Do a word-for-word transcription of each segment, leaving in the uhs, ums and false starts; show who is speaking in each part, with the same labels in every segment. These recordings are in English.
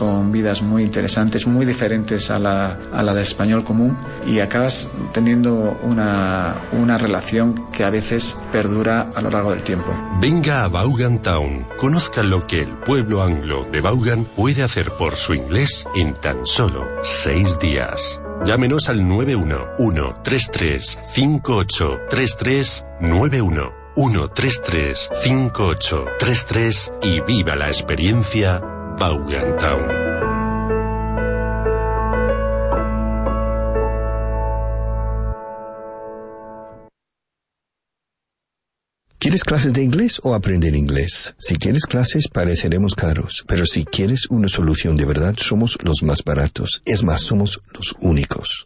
Speaker 1: con vidas muy interesantes, muy diferentes a la, a la del español común, y acabas teniendo una, una relación que a veces perdura a lo largo del tiempo.
Speaker 2: Venga a Vaughan Town. Conozca lo que el pueblo anglo de Vaughan puede hacer por su inglés en tan solo seis días. Llámenos al nueve uno uno tres tres cinco ocho tres tres nueve uno uno tres tres cinco ocho tres tres y viva la experiencia Vaughan Town.
Speaker 3: ¿Quieres clases de inglés o aprender inglés? Si quieres clases, pareceremos caros, pero si quieres una solución de verdad, somos los más baratos. Es más, somos los únicos.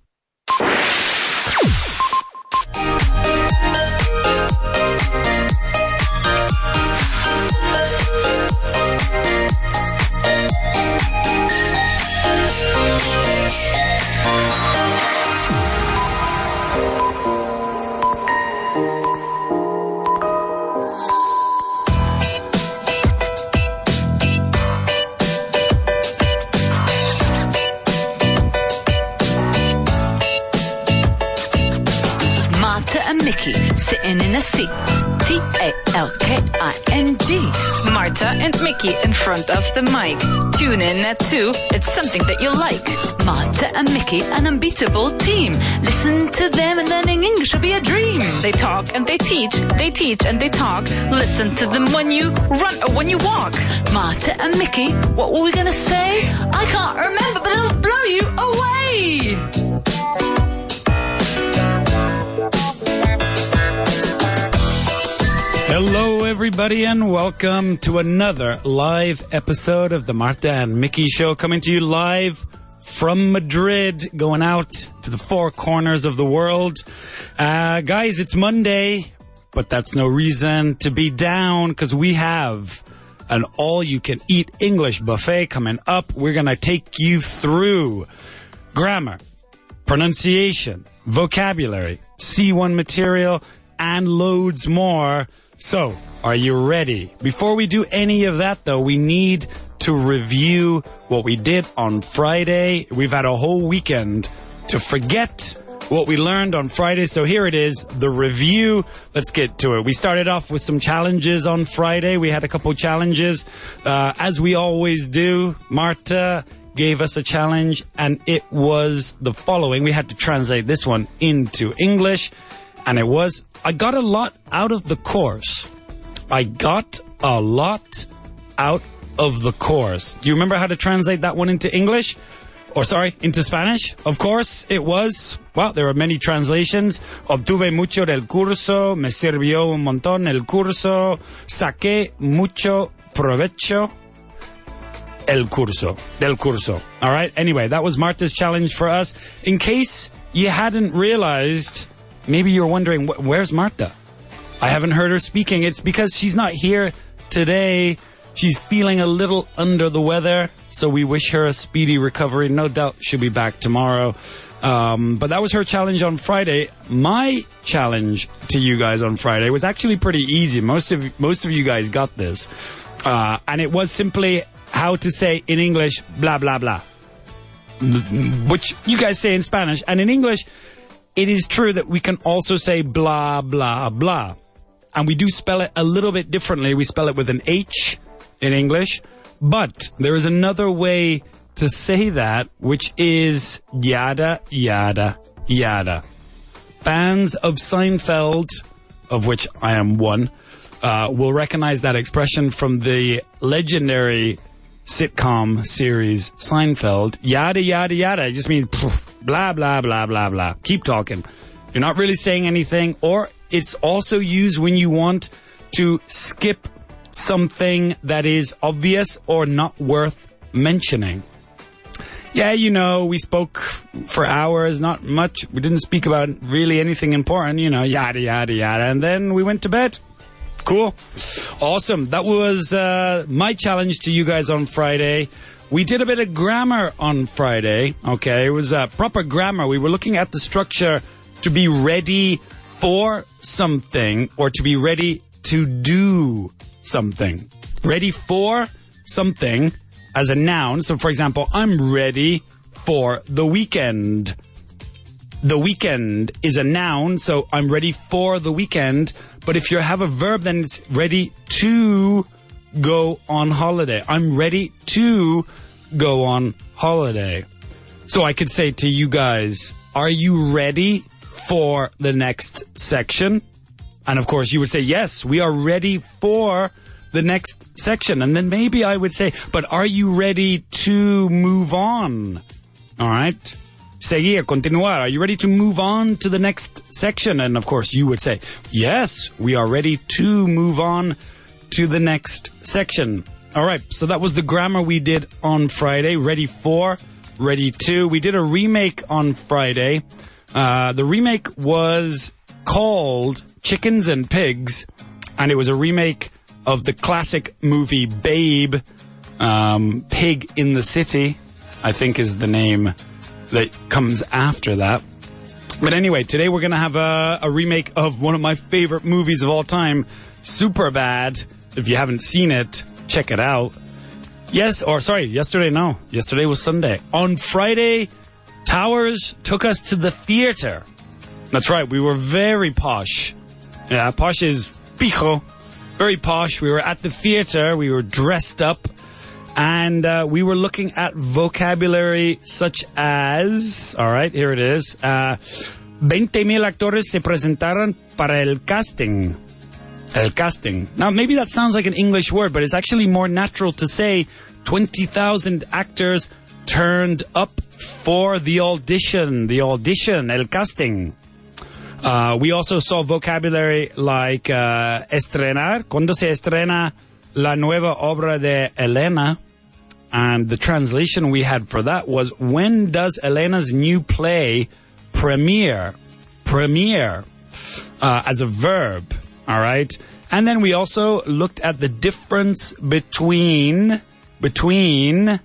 Speaker 4: Sitting in a seat, T A L K I N G.
Speaker 5: Marta and Mickey in front of the mic. Tune in at two, it's something that you'll like.
Speaker 4: Marta and Mickey, an unbeatable team. Listen to them and learning English will be a dream.
Speaker 5: They talk and they teach, they teach and they talk. Listen to them when you run or when you walk.
Speaker 4: Marta and Mickey, what were we gonna say? I can't remember, but it'll blow you away.
Speaker 6: Hello, everybody, and welcome to another live episode of the Marta and Mickey Show, coming to you live from Madrid, going out to the four corners of the world. Uh, guys, it's Monday, but that's no reason to be down, because we have an all-you-can-eat English buffet coming up. We're going to take you through grammar, pronunciation, vocabulary, C one material, and loads more. So, are you ready? Before we do any of that, though, we need to review what we did on Friday. We've had a whole weekend to forget what we learned on Friday, so here it is, the review. Let's get to it. We started off with some challenges on Friday. We had a couple challenges, uh, as we always do. Marta gave us a challenge, and it was the following. We had to translate this one into English. And it was, I got a lot out of the course. I got a lot out of the course. Do you remember how to translate that one into English? Or sorry, into Spanish? Of course, it was, well, there are many translations. Obtuve mucho del curso, me sirvió un montón el curso, saqué mucho provecho el curso, del curso. All right, anyway, that was Marta's challenge for us. In case you hadn't realized, maybe you're wondering, where's Marta? I haven't heard her speaking. It's because she's not here today. She's feeling a little under the weather, so we wish her a speedy recovery. No doubt she'll be back tomorrow. Um, but that was her challenge on Friday. My challenge to you guys on Friday was actually pretty easy. Most of most of you guys got this. Uh, and it was simply how to say in English, blah, blah, blah. Which you guys say in Spanish. And in English, it is true that we can also say blah, blah, blah. And we do spell it a little bit differently. We spell it with an H in English. But there is another way to say that, which is yada, yada, yada. Fans of Seinfeld, of which I am one, uh, will recognize that expression from the legendary sitcom series Seinfeld. Yada, yada, yada. It just means blah, blah, blah, blah, blah. Keep talking. You're not really saying anything. Or it's also used when you want to skip something that is obvious or not worth mentioning. Yeah, you know, we spoke for hours, not much. We didn't speak about really anything important, you know, yada, yada, yada. And then we went to bed. Cool. Awesome. That was uh, my challenge to you guys on Friday. We did a bit of grammar on Friday. Okay, it was uh, proper grammar. We were looking at the structure to be ready for something or to be ready to do something. Ready for something as a noun. So, for example, I'm ready for the weekend. The weekend is a noun, so I'm ready for the weekend. But if you have a verb, then it's ready to go on holiday. I'm ready to go on holiday. So I could say to you guys, are you ready for the next section? And of course you would say, yes, we are ready for the next section. And then maybe I would say, but are you ready to move on? All right. Seguir, continuar. Are you ready to move on to the next section? And of course you would say, yes, we are ready to move on to the next section. All right. So that was the grammar we did on Friday. Ready for, ready to. We did a remake on Friday. Uh, the remake was called Chickens and Pigs, and it was a remake of the classic movie Babe. Um, Pig in the City, I think, is the name that comes after that. But anyway, today we're going to have a, a remake of one of my favorite movies of all time, Superbad. If you haven't seen it, check it out. Yes, or sorry, yesterday, no. Yesterday was Sunday. On Friday, Towers took us to the theater. That's right, we were very posh. Yeah, posh is pijo. Very posh. We were at the theater, we were dressed up, and uh, we were looking at vocabulary such as, all right, here it is, uh, veinte mil actores se presentaron para el casting. El casting. Now, maybe that sounds like an English word, but it's actually more natural to say twenty thousand actors turned up for the audition. The audition, el casting. Uh, we also saw vocabulary like uh, estrenar. Cuando se estrena la nueva obra de Elena? And the translation we had for that was, when does Elena's new play premiere? Premiere uh, as a verb. All right. And then we also looked at the difference between, between,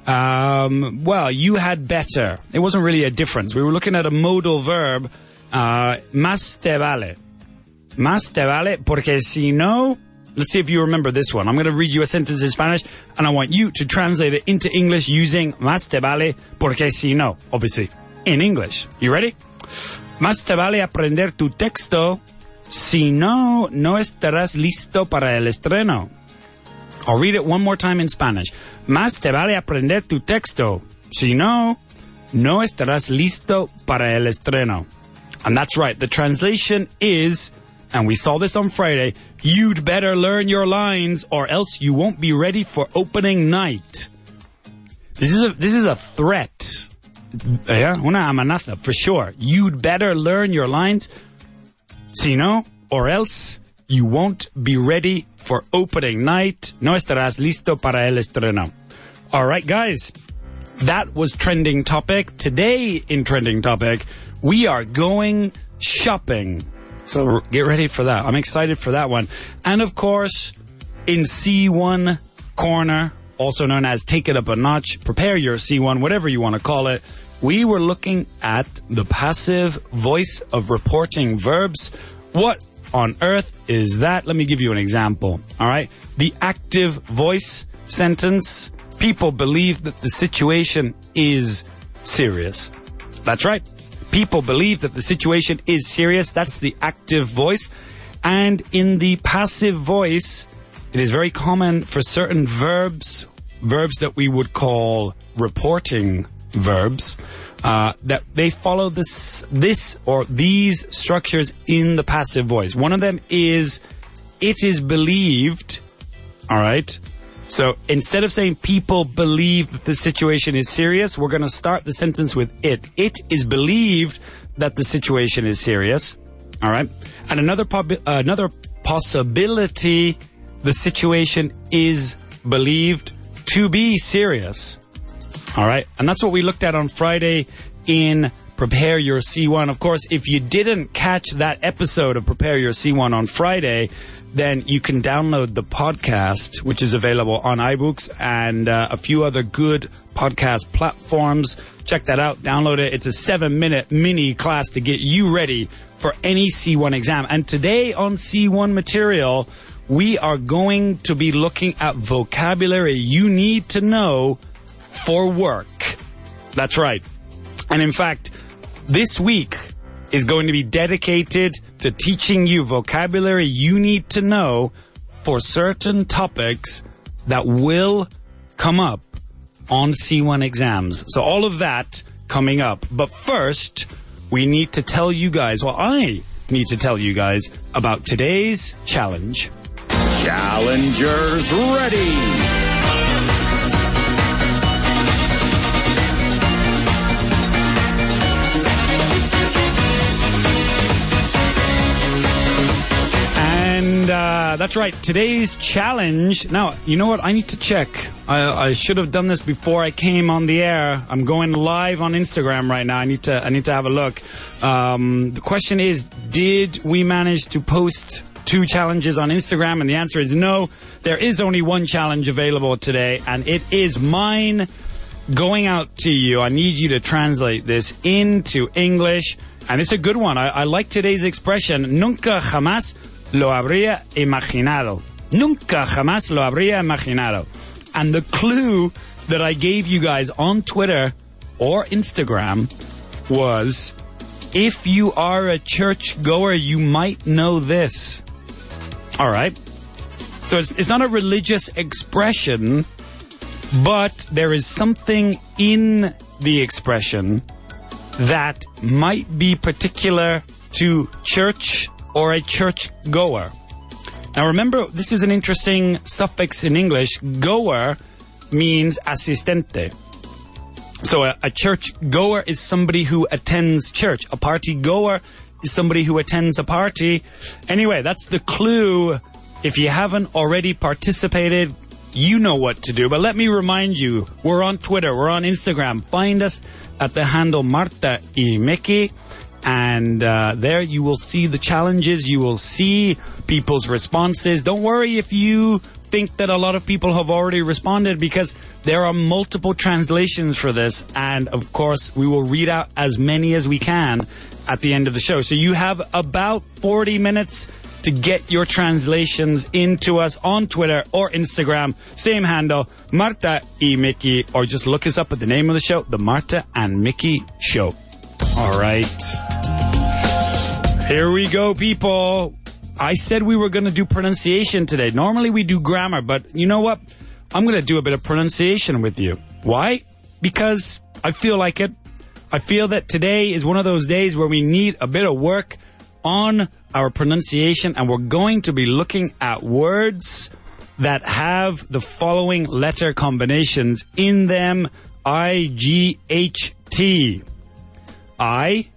Speaker 6: um, well, you had better. It wasn't really a difference. We were looking at a modal verb, uh, más te vale. Más te vale, porque si no, let's see if you remember this one. I'm going to read you a sentence in Spanish, and I want you to translate it into English using más te vale, porque si no, obviously, in English. You ready? Más te vale aprender tu texto, si no, no estarás listo para el estreno. I'll read it one more time in Spanish. Más te vale aprender tu texto, si no, no estarás listo para el estreno. And that's right, the translation is, and we saw this on Friday, you'd better learn your lines or else you won't be ready for opening night. This is a, this is a threat. Yeah, una amenaza, for sure. You'd better learn your lines, si no, or else you won't be ready for opening night. No estarás listo para el estreno. All right, guys, that was Trending Topic. Today in Trending Topic, we are going shopping. So get ready for that. I'm excited for that one. And of course, in C one Corner, also known as Take It Up a Notch, prepare your C one, whatever you want to call it, we were looking at the passive voice of reporting verbs. What on earth is that? Let me give you an example. All right. The active voice sentence, people believe that the situation is serious. That's right. People believe that the situation is serious. That's the active voice. And in the passive voice, it is very common for certain verbs, verbs that we would call reporting verbs, uh, that they follow this, this or these structures in the passive voice. One of them is, it is believed. All right. So instead of saying people believe that the situation is serious, we're going to start the sentence with it. It is believed that the situation is serious. All right. And another pub- uh, another possibility, the situation is believed to be serious. All right. And that's what we looked at on Friday in Prepare Your C one. Of course, if you didn't catch that episode of Prepare Your C one on Friday, then you can download the podcast, which is available on iBooks and uh, a few other good podcast platforms. Check that out. Download it. It's a seven-minute mini class to get you ready for any C one exam. And today on C one material, we are going to be looking at vocabulary you need to know for work. That's right. And in fact, this week is going to be dedicated to teaching you vocabulary you need to know for certain topics that will come up on C one exams. So all of that coming up. But first, we need to tell you guys, well, I need to tell you guys about today's challenge.
Speaker 7: Challengers ready!
Speaker 6: And uh, that's right, today's challenge. Now, you know what? I need to check. I, I should have done this before I came on the air. I'm going live on Instagram right now. I need to. I need to have a look. Um, the question is, did we manage to post two challenges on Instagram? And the answer is no. There is only one challenge available today, and it is mine going out to you. I need you to translate this into English, and it's a good one. I, I like today's expression. Nunca jamás lo habría imaginado. Nunca jamás lo habría imaginado. And the clue that I gave you guys on Twitter or Instagram was, if you are a church goer, you might know this. All right. So it's, it's not a religious expression, but there is something in the expression that might be particular to church or a church goer. Now remember, this is an interesting suffix in English. Goer means asistente. So a, a church goer is somebody who attends church. A party goer is somebody who attends a party. Anyway, that's the clue. If you haven't already participated, you know what to do. But let me remind you, we're on Twitter, we're on Instagram. Find us at the handle Marta y Mickey. And uh, there you will see the challenges. You will see people's responses. Don't worry if you think that a lot of people have already responded, because there are multiple translations for this. And, of course, we will read out as many as we can at the end of the show. So you have about forty minutes to get your translations into us on Twitter or Instagram. Same handle, Marta y Mickey. Or just look us up at the name of the show, The Marta and Mickey Show. All right. Here we go, people. I said we were going to do pronunciation today. Normally we do grammar, but you know what? I'm going to do a bit of pronunciation with you. Why? Because I feel like it. I feel that today is one of those days where we need a bit of work on our pronunciation, and we're going to be looking at words that have the following letter combinations in them. I, G, H, T. I,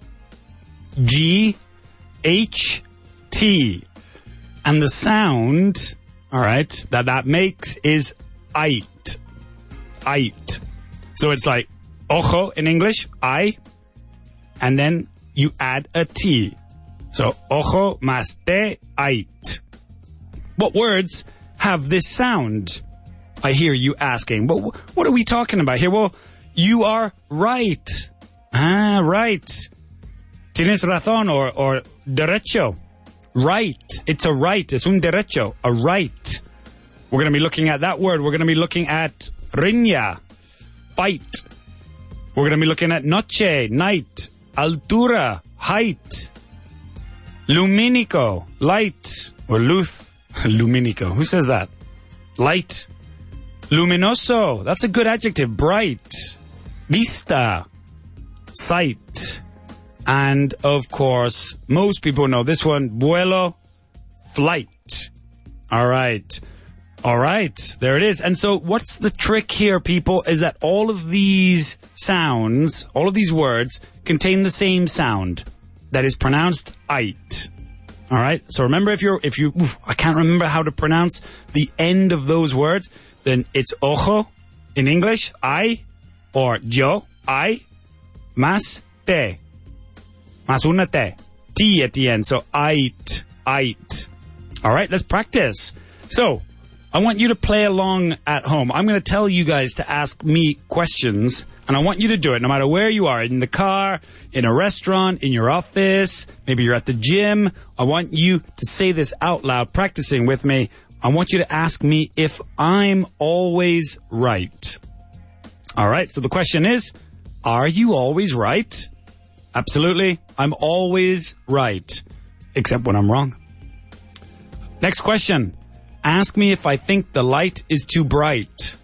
Speaker 6: G, H, T. And the sound, all right, that that makes is ait. Ait. So it's like ojo in English, I, and then you add a T. So ojo más te, ait. What words have this sound? I hear you asking. But what are we talking about here? Well, you are right. Ah, right. Tienes razón, or, or derecho. Right. It's a right. Es un derecho. A right. We're going to be looking at that word. We're going to be looking at riña, fight. We're going to be looking at noche, night. Altura, height. Lumínico, light. Or luz. Lumínico. Who says that? Light. Luminoso. That's a good adjective. Bright. Vista. Sight. And, of course, most people know this one, vuelo, flight. All right. All right. There it is. And so what's the trick here, people, is that all of these sounds, all of these words contain the same sound that is pronounced ait. All right. So remember, if you're, if you, oof, I can't remember how to pronounce the end of those words, then it's ojo in English, I, or yo, I, más te. Más una te. T at the end. So ait, ait. All right, let's practice. So, I want you to play along at home. I'm going to tell you guys to ask me questions, and I want you to do it no matter where you are, in the car, in a restaurant, in your office, maybe you're at the gym. I want you to say this out loud, practicing with me. I want you to ask me if I'm always right. All right, so the question is, are you always right? Absolutely, I'm always right, except when I'm wrong. Next question. Ask me if I think the light is too bright.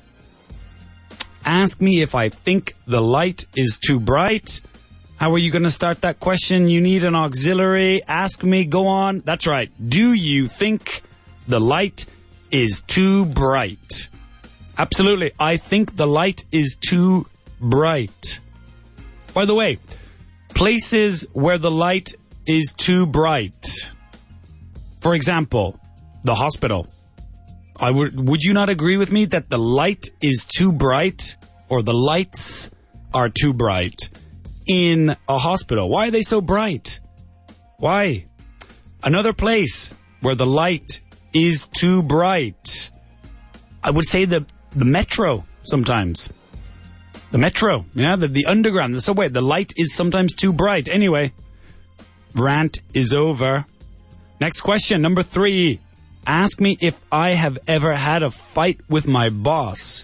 Speaker 6: Ask me if I think the light is too bright. How are you going to start that question? You need an auxiliary. Ask me. Go on. That's right. Do you think the light is too bright? Absolutely. I think the light is too bright. By the way, places where the light is too bright. For example, the hospital. I would, would you not agree with me that the light is too bright, or the lights are too bright in a hospital? Why are they so bright? Why? Another place where the light is too bright. I would say the, the metro sometimes. The metro, yeah, the, the underground, the subway, the light is sometimes too bright. Anyway, rant is over. Next question, number three. Ask me if I have ever had a fight with my boss.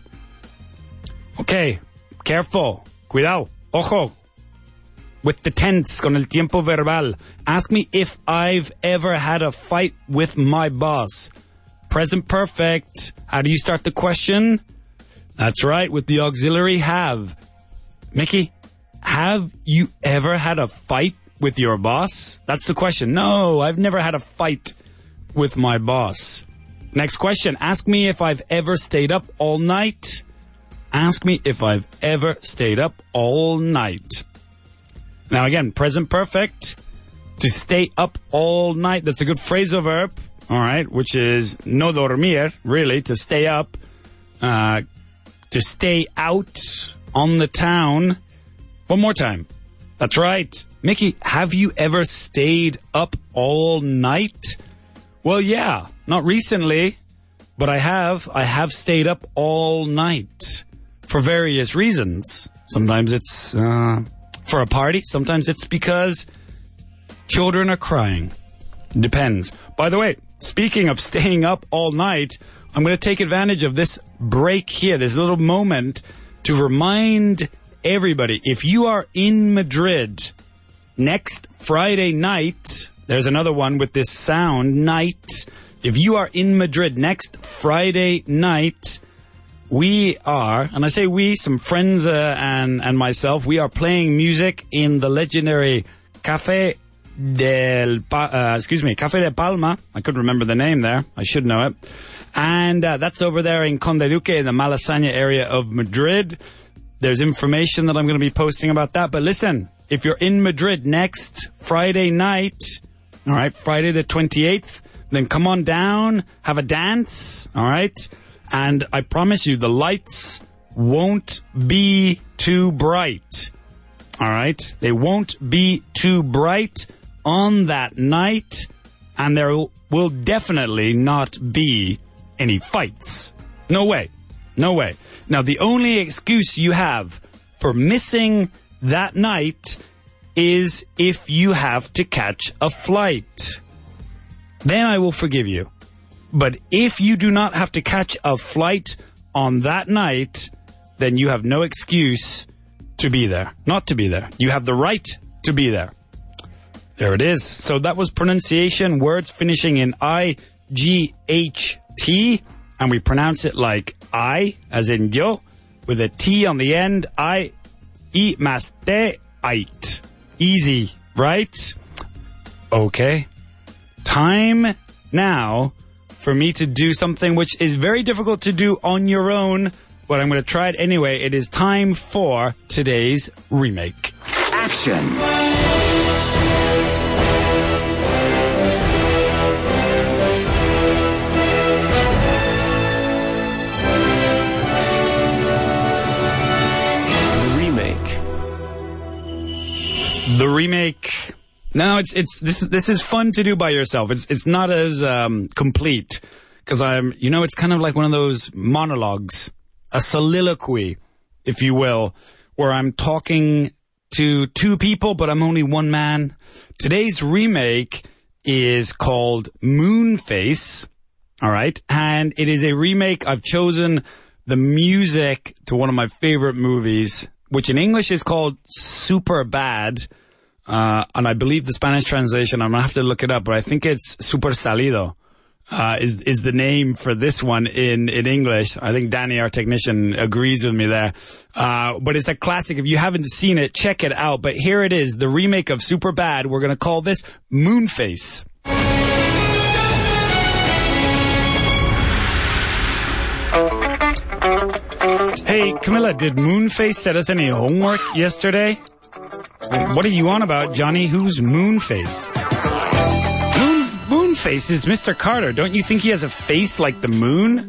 Speaker 6: Okay, careful. Cuidado. Ojo. With the tense, con el tiempo verbal. Ask me if I've ever had a fight with my boss. Present perfect. How do you start the question? That's right, with the auxiliary have. Mickey, have you ever had a fight with your boss? That's the question. No, I've never had a fight with my boss. Next question. Ask me if I've ever stayed up all night. Ask me if I've ever stayed up all night. Now again, present perfect. To stay up all night. That's a good phrasal verb. All right. Which is no dormir, really, to stay up. Uh, to stay out on the town. One more time. That's right. Mickey, have you ever stayed up all night? Well, yeah, not recently, but I have. I have stayed up all night for various reasons. Sometimes it's uh, for a party. Sometimes it's because children are crying. Depends. By the way, speaking of staying up all night, I'm going to take advantage of this break here, this little moment, to remind everybody, if you are in Madrid next Friday night, there's another one with this sound, night. If you are in Madrid next Friday night, we are, and I say we, some friends uh, and, and myself, we are playing music in the legendary Café del, uh, excuse me, Café de Palma. I couldn't remember the name there. I should know it. And uh, that's over there in Conde Duque, in the Malasaña area of Madrid. There's information that I'm going to be posting about that. But listen, if you're in Madrid next Friday night, all right, Friday the twenty-eighth, then come on down, have a dance, all right? And I promise you, the lights won't be too bright, all right? They won't be too bright on that night, and there will definitely not be any fights. No way. No way. Now, the only excuse you have for missing that night is if you have to catch a flight. Then I will forgive you. But if you do not have to catch a flight on that night, then you have no excuse to be there. Not to be there. You have the right to be there. There it is. So that was pronunciation, words finishing in I G H T, and we pronounce it like I, as in yo, with a T on the end. I, I, mas te, ait. Easy, right? Okay. Time now for me to do something which is very difficult to do on your own, but I'm going to try it anyway. It is time for today's remake.
Speaker 7: Action!
Speaker 6: The remake. Now it's it's this this is fun to do by yourself. It's it's not as um, complete because I'm, you know, it's kind of like one of those monologues, a soliloquy, if you will, where I'm talking to two people, but I'm only one man. Today's remake is called Moonface, all right? And it is a remake. I've chosen the music to one of my favorite movies, which in English is called Superbad. Uh, and I believe the Spanish translation, I'm going to have to look it up, but I think it's Super Salido. Uh, is, is the name for this one in, in English. I think Danny, our technician, agrees with me there. Uh, but it's a classic. If you haven't seen it, check it out. But here it is, the remake of Superbad. We're going to call this Moonface. Hey, Camilla, did Moonface set us any homework yesterday? What are you on about, Johnny? Who's Moonface? Moon, Moonface is Mister Carter. Don't you think he has a face like the moon?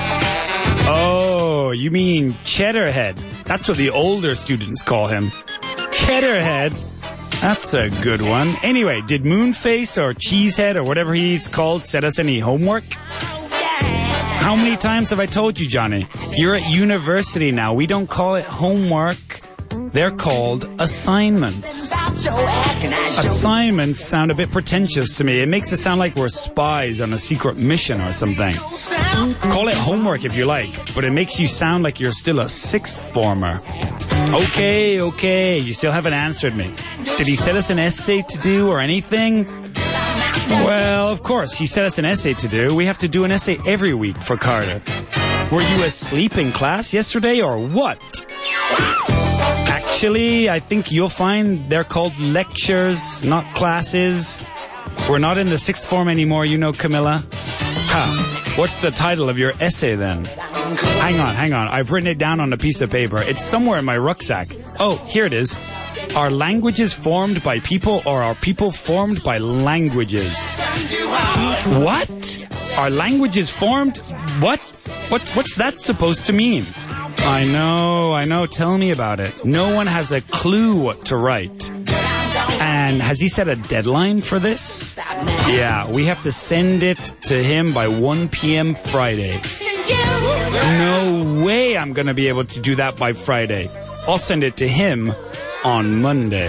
Speaker 6: Oh, you mean Cheddarhead. That's what the older students call him. Cheddarhead. That's a good one. Anyway, did Moonface or Cheesehead or whatever he's called set us any homework? How many times have I told you, Johnny? You're at university now. We don't call it homework. They're called assignments. Assignments sound a bit pretentious to me. It makes it sound like we're spies on a secret mission or something. Call it homework if you like, but it makes you sound like you're still a sixth former. Okay, okay, you still haven't answered me. Did he set us an essay to do or anything? Well, of course, he set us an essay to do. We have to do an essay every week for Carter. Were you asleep in class yesterday or what? Actually, I think you'll find they're called lectures, not classes. We're not in the sixth form anymore, you know, Camilla. Huh. What's the title of your essay then? Hang on, hang on. I've written it down on a piece of paper. It's somewhere in my rucksack. Oh, here it is. Are languages formed by people or are people formed by languages? What? Are languages formed? What? What's, what's that supposed to mean? I know, I know. Tell me about it. No one has a clue what to write. And has he set a deadline for this? Yeah, we have to send it to him by one p.m. Friday. No way I'm going to be able to do that by Friday. I'll send it to him on Monday.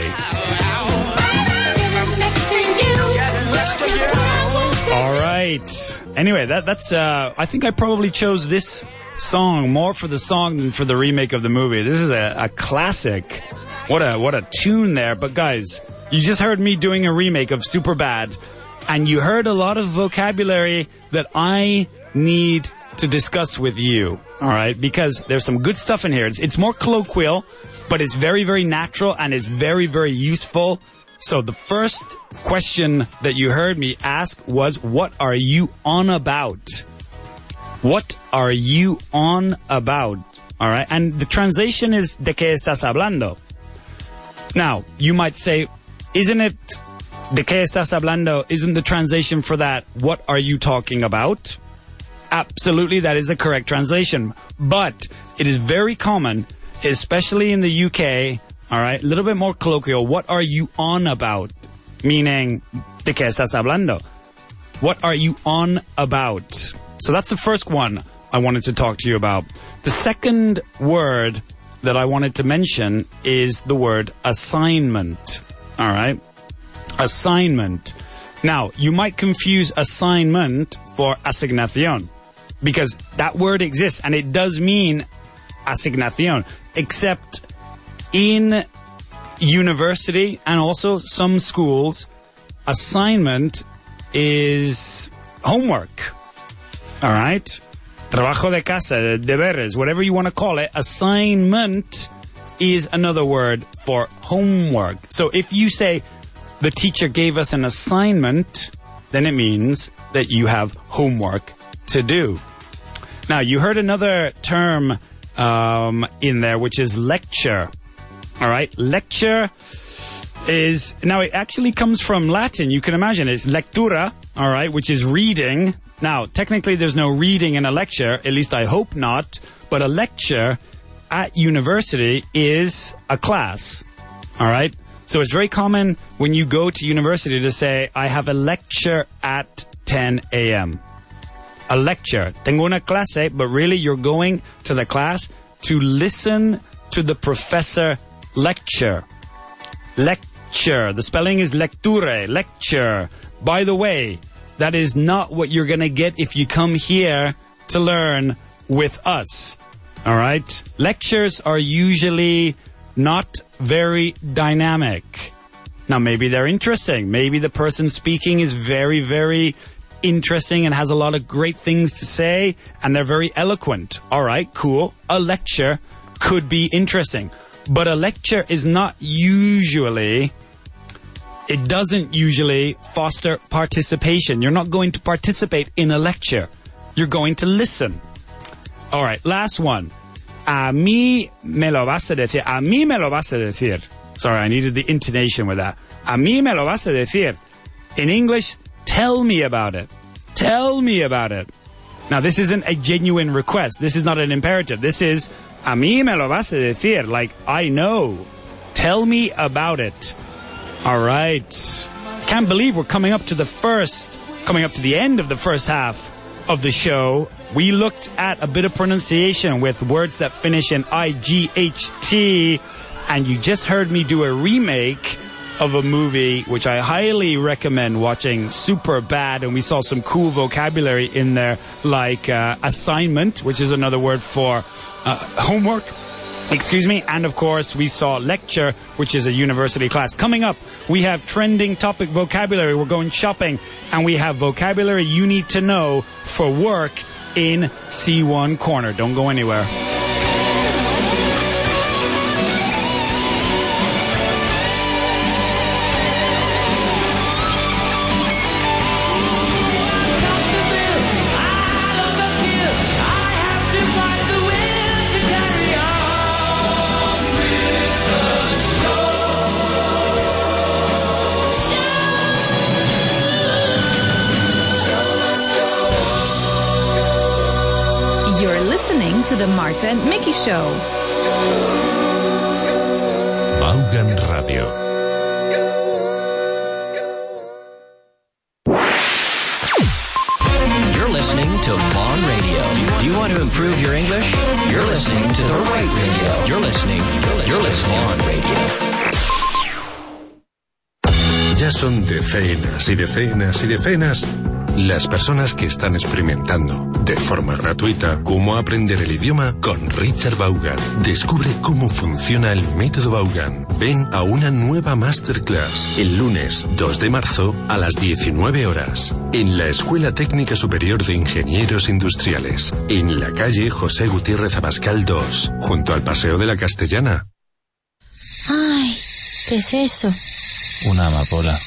Speaker 6: All right. Anyway, that that's. Uh, I think I probably chose this song more for the song than for the remake of the movie. This is a, a classic. What a what a tune there. But guys, you just heard me doing a remake of Superbad, and you heard a lot of vocabulary that I need to discuss with you. All right, because there's some good stuff in here. It's, it's more colloquial, but it's very, very natural and it's very, very useful. So the first question that you heard me ask was, what are you on about? What are you on about? All right. And the translation is, ¿de qué estás hablando? Now, you might say, isn't it, ¿de qué estás hablando? Isn't the translation for that, what are you talking about? Absolutely, that is a correct translation. But it is very common, especially in the U K, all right, a little bit more colloquial. What are you on about? Meaning, ¿de qué estás hablando? What are you on about? So that's the first one I wanted to talk to you about. The second word that I wanted to mention is the word assignment. All right? Assignment. Now, you might confuse assignment for asignación, because that word exists and it does mean asignación, except in university and also some schools, assignment is homework. All right? Trabajo de casa, deberes, whatever you want to call it. Assignment is another word for homework. So if you say the teacher gave us an assignment, then it means that you have homework to do. Now, you heard another term um, in there, which is lecture. All right? Lecture is, now it actually comes from Latin. You can imagine it's lectura, all right, which is reading. Now, technically there's no reading in a lecture, at least I hope not, but a lecture at university is a class, all right? So it's very common when you go to university to say, I have a lecture at ten a.m. a lecture. Tengo una clase, but really you're going to the class to listen to the professor lecture. Lecture. The spelling is lecture. Lecture. By the way, that is not what you're going to get if you come here to learn with us. All right? Lectures are usually not very dynamic. Now, maybe they're interesting. Maybe the person speaking is very, very interesting and has a lot of great things to say, and they're very eloquent. All right, cool. A lecture could be interesting. But a lecture is not usually... It doesn't usually foster participation. You're not going to participate in a lecture. You're going to listen. All right, last one. A mí me lo vas a decir. A mí me lo vas a decir. Sorry, I needed the intonation with that. A mí me lo vas a decir. In English, tell me about it. Tell me about it. Now, this isn't a genuine request. This is not an imperative. This is, a mí me lo vas a decir. Like, I know. Tell me about it. All right. Can't believe we're coming up to the first, coming up to the end of the first half of the show. We looked at a bit of pronunciation with words that finish in I G H T, and you just heard me do a remake of a movie which I highly recommend watching, Superbad, and we saw some cool vocabulary in there, like uh, assignment, which is another word for uh, homework. Excuse me. And of course, we saw lecture, which is a university class. Coming up, we have trending topic vocabulary. We're going shopping, and we have vocabulary you need to know for work in C one Corner. Don't go anywhere.
Speaker 8: To the Marta and Mickey Show.
Speaker 2: Vaughan Radio.
Speaker 9: You're listening to Vaughan Radio. Do you want to improve your English? You're listening to the right radio. You're listening. You're listening to Vaughan Radio.
Speaker 2: Ya son decenas y decenas y decenas las personas que están experimentando de forma gratuita cómo aprender el idioma con Richard Vaughan. Descubre cómo funciona el método Vaughan. Ven a una nueva masterclass el lunes dos de marzo a las diecinueve horas en la Escuela Técnica Superior de Ingenieros Industriales, en la calle José Gutiérrez Abascal dos, junto al Paseo de la Castellana.
Speaker 10: Ay, ¿qué es eso?
Speaker 11: Una amapola.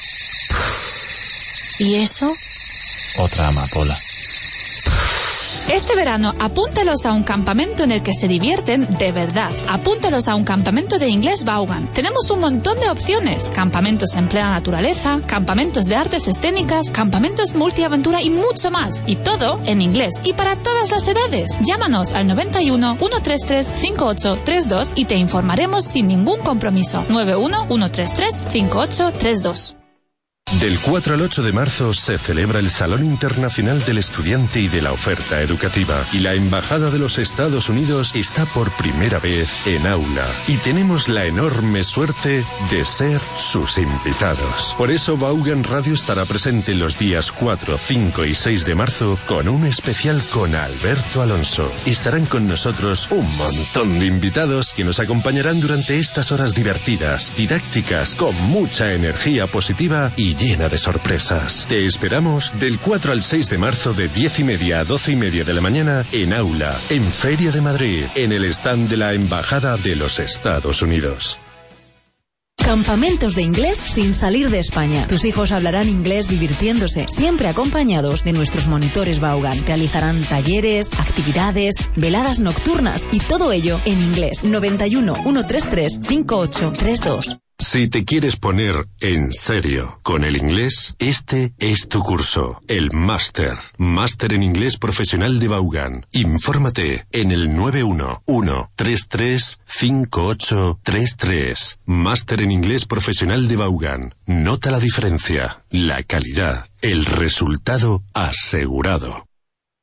Speaker 10: ¿Y eso?
Speaker 11: Otra amapola.
Speaker 12: Este verano, apúntalos a un campamento en el que se divierten de verdad. Apúntalos a un campamento de inglés Vaughan. Tenemos un montón de opciones. Campamentos en plena naturaleza, campamentos de artes escénicas, campamentos multiaventura y mucho más. Y todo en inglés. Y para todas las edades. Llámanos al noventa y uno, ciento treinta y tres, cincuenta y ocho treinta y dos y te informaremos sin ningún compromiso. nueve uno, ciento treinta y tres, cincuenta y ocho treinta y dos.
Speaker 2: Del cuatro al ocho de marzo se celebra el Salón Internacional del Estudiante y de la Oferta Educativa, y la Embajada de los Estados Unidos está por primera vez en aula, y tenemos la enorme suerte de ser sus invitados. Por eso Vaughan Radio estará presente los días cuatro, cinco y seis de marzo con un especial con Alberto Alonso. Estarán con nosotros un montón de invitados que nos acompañarán durante estas horas divertidas, didácticas, con mucha energía positiva y llena de sorpresas. Te esperamos del cuatro al seis de marzo de diez y media a doce y media de la mañana en aula, en Feria de Madrid, en el stand de la Embajada de los Estados Unidos.
Speaker 13: Campamentos de inglés sin salir de España. Tus hijos hablarán inglés divirtiéndose, siempre acompañados de nuestros monitores Vaughan. Realizarán talleres, actividades, veladas nocturnas y todo ello en inglés. noventa y uno, ciento treinta y tres, cincuenta y ocho treinta y dos.
Speaker 2: Si te quieres poner en serio con el inglés, este es tu curso, el Máster. Máster en Inglés Profesional de Vaughan. Infórmate en el nueve uno, ciento treinta y tres, cincuenta y ocho treinta y tres. Máster en Inglés Profesional de Vaughan. Nota la diferencia, la calidad, el resultado asegurado.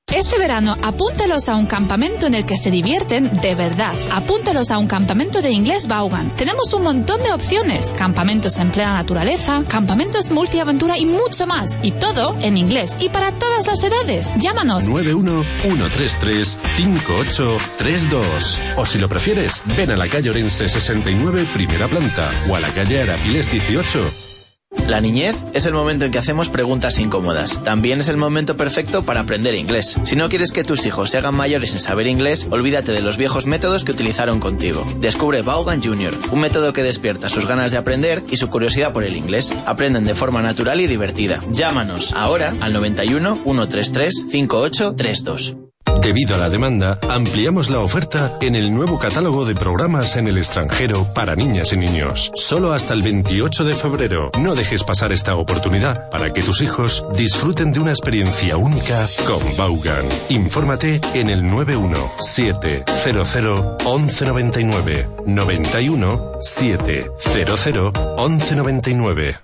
Speaker 12: Este verano, apúntalos a un campamento en el que se divierten de verdad. Apúntalos a un campamento de inglés Vaughan. Tenemos un montón de opciones. Campamentos en plena naturaleza, campamentos multiaventura y mucho más. Y todo en inglés y para todas las edades. Llámanos.
Speaker 2: nueve uno uno tres tres cinco ocho tres dos. O si lo prefieres, ven a la calle Orense sesenta y nueve, primera planta. O a la calle Arapiles dieciocho.
Speaker 14: La niñez es el momento en que hacemos preguntas incómodas. También es el momento perfecto para aprender inglés. Si no quieres que tus hijos se hagan mayores sin saber inglés, olvídate de los viejos métodos que utilizaron contigo. Descubre Vaughan Junior, un método que despierta sus ganas de aprender y su curiosidad por el inglés. Aprenden de forma natural y divertida. Llámanos ahora al noventa y uno uno tres tres cinco ocho tres dos.
Speaker 2: Debido a la demanda, ampliamos la oferta en el nuevo catálogo de programas en el extranjero para niñas y niños. Solo hasta el veintiocho de febrero. No dejes pasar esta oportunidad para que tus hijos disfruten de una experiencia única con Vaughan. Infórmate en el nueve uno siete cero cero once noventa y nueve. noventa y uno siete cero cero once noventa y nueve.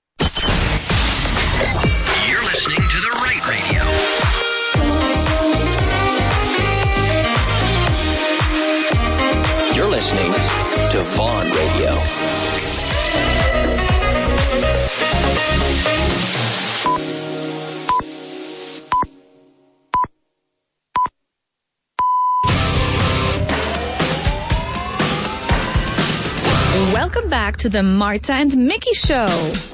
Speaker 9: Listening to Vaughn Radio.
Speaker 8: Welcome back to the Marta and Mickey Show.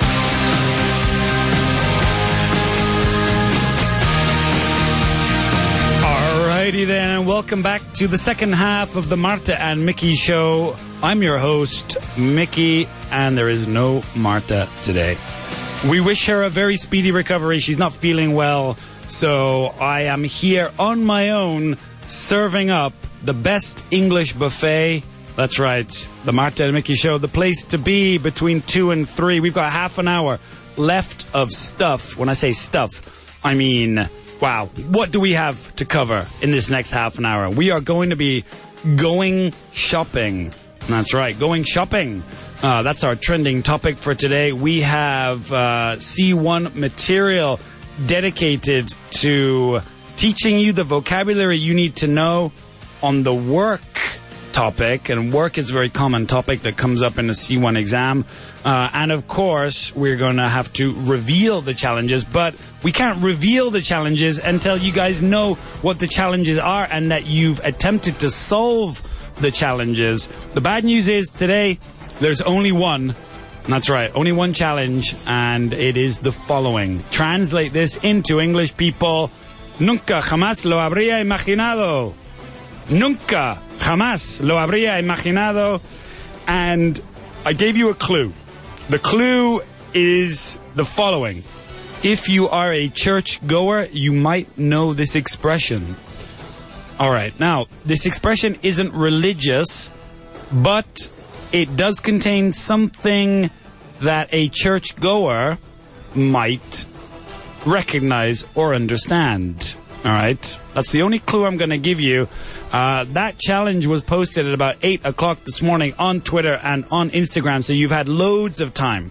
Speaker 6: Alrighty then, and welcome back to the second half of the Marta and Mickey Show. I'm your host, Mickey, and there is no Marta today. We wish her a very speedy recovery. She's not feeling well, so I am here on my own serving up the best English buffet. That's right, the Marta and Mickey Show, the place to be between two and three. We've got half an hour left of stuff. When I say stuff, I mean... wow, what do we have to cover in this next half an hour? We are going to be going shopping. That's right, going shopping. Uh, that's our trending topic for today. We have uh, C one material dedicated to teaching you the vocabulary you need to know on the work topic, and work is a very common topic that comes up in a C one exam. Uh, and of course, we're going to have to reveal the challenges, but we can't reveal the challenges until you guys know what the challenges are and that you've attempted to solve the challenges. The bad news is today, there's only one. That's right, only one challenge, and it is the following. Translate this into English, people. Nunca jamás lo habría imaginado. Nunca jamás lo habría imaginado. And I gave you a clue. The clue is the following. If you are a church goer, you might know this expression. All right. Now, this expression isn't religious, but it does contain something that a church goer might recognize or understand. All right. That's the only clue I'm going to give you. Uh, that challenge was posted at about eight o'clock this morning on Twitter and on Instagram. So you've had loads of time.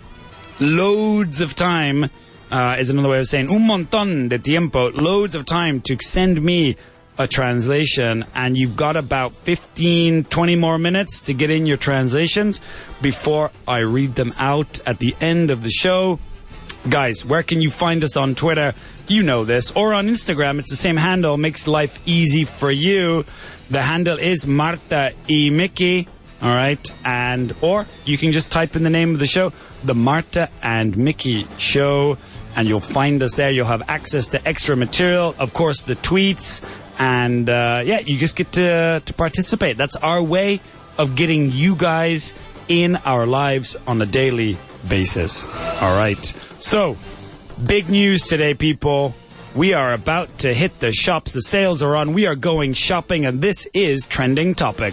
Speaker 6: Loads of time uh, is another way of saying un montón de tiempo. Loads of time to send me a translation. And you've got about fifteen, twenty more minutes to get in your translations before I read them out at the end of the show. Guys, where can you find us on Twitter? You know this. Or on Instagram, it's the same handle. Makes life easy for you. The handle is Marta y Mickey. All right. And, or you can just type in the name of the show, The Marta and Mickey Show, and you'll find us there. You'll have access to extra material. Of course, the tweets. And, uh, yeah, you just get to, to participate. That's our way of getting you guys in our lives on a daily basis. All right. So, big news today, people. We are about to hit the shops. The sales are on. We are going shopping, and this is Trending Topic.